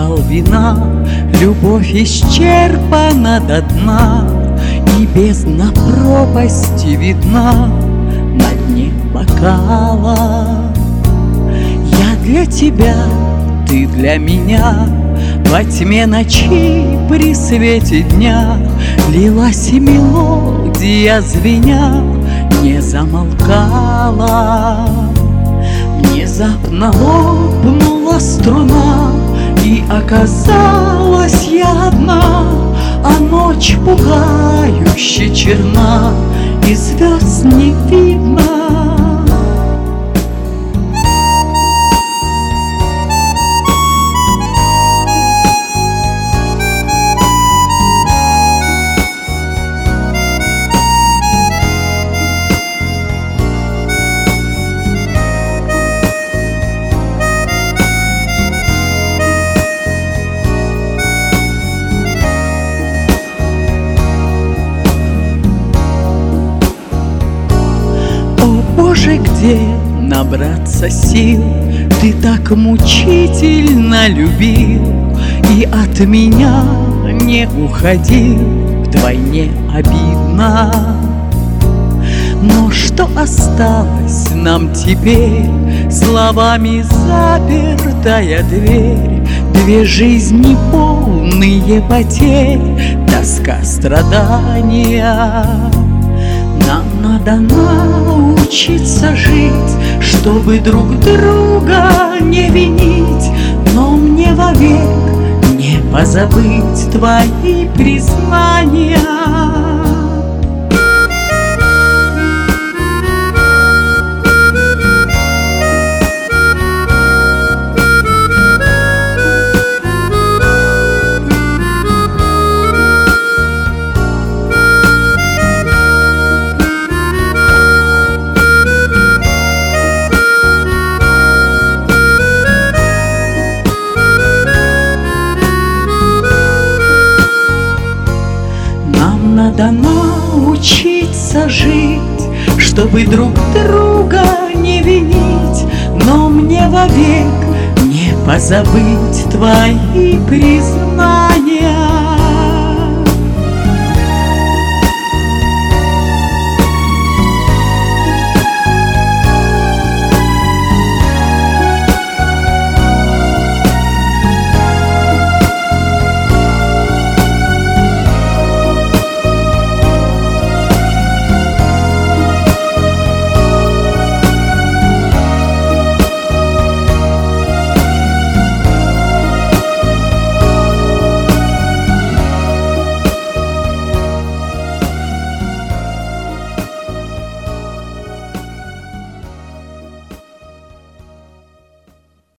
бокал вина, любовь исчерпана до дна, и бездна пропасти видна на дне бокала. Я для тебя, ты для меня, во тьме ночи при свете дня лилась и мелодия, звеня, не замолкала. Внезапно лопнула струна, и оказалась я одна, а ночь пугающе черна, и звезд не видно. Боже, где набраться сил? Ты так мучительно любил и от меня не уходил, вдвойне обидно. Но что осталось нам теперь? Словами запертая дверь, две жизни полные потерь, тоска, страдания. Нам надо научиться жить, чтобы друг друга не винить, но мне вовек не позабыть твои признания. Надо научиться жить, чтобы друг друга не винить, но мне вовек не позабыть твои признания.